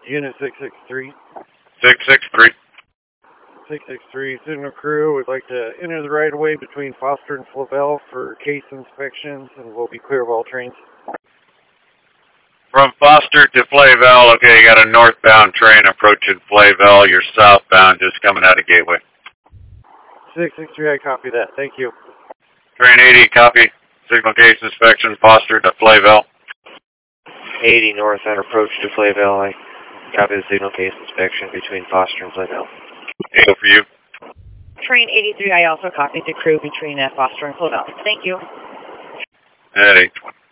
Unit 663. 663. 663, Signal Crew would like to enter the right-of-way between Foster and Flavelle for case inspections, and we'll be clear of all trains. From Foster to Flavelle, okay, you got a northbound train approaching Flavelle. You're southbound, just coming out of Gateway. 663, I copy that. Thank you. Train 80, copy. Signal case inspection, Foster to Flavelle. 80 northbound approach to Flavelle. I copy the signal case inspection between Foster and Flavelle. 80 for you. Train 83, I also copied the crew between Foster and Flavelle. Thank you. At 820.